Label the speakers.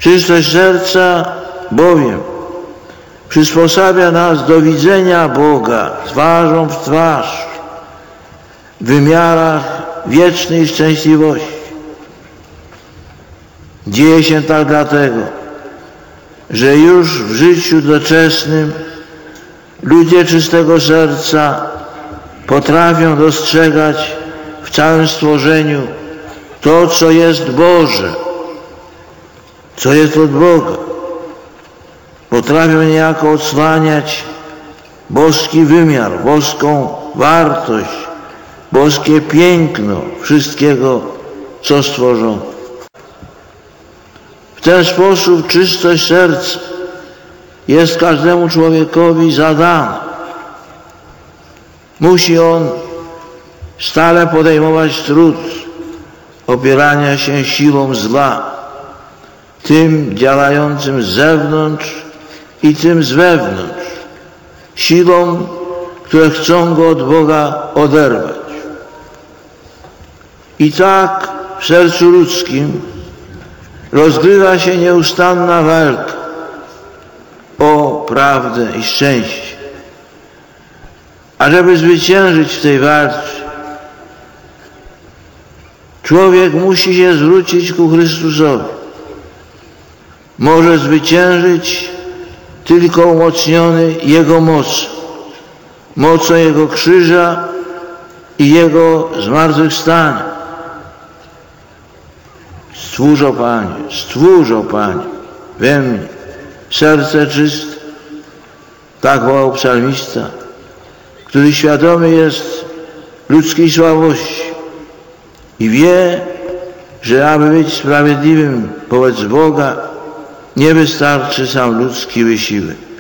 Speaker 1: Czystość serca bowiem przysposabia nas do widzenia Boga twarzą w twarz w wymiarach wiecznej szczęśliwości. Dzieje się tak dlatego, że już w życiu doczesnym ludzie czystego serca potrafią dostrzegać w całym stworzeniu to, co jest Boże, co jest od Boga. Potrafią niejako odsłaniać boski wymiar, boską wartość, boskie piękno wszystkiego, co stworzono. W ten sposób czystość serca jest każdemu człowiekowi zadana. Musi on stale podejmować trud opierania się siłom zła, tym działającym z zewnątrz i tym z wewnątrz, siłom, które chcą go od Boga oderwać. I tak w sercu ludzkim rozgrywa się nieustanna walka o prawdę i szczęście. A żeby zwyciężyć w tej walce, człowiek musi się zwrócić ku Chrystusowi. Może zwyciężyć tylko umocniony Jego mocą Jego krzyża i Jego zmartwychwstania. Stwórz, o Panie, we mnie serce czyste, tak wołał psalmista, który świadomy jest ludzkiej słabości i wie, że aby być sprawiedliwym wobec Boga, nie wystarczy sam ludzki wysiłek.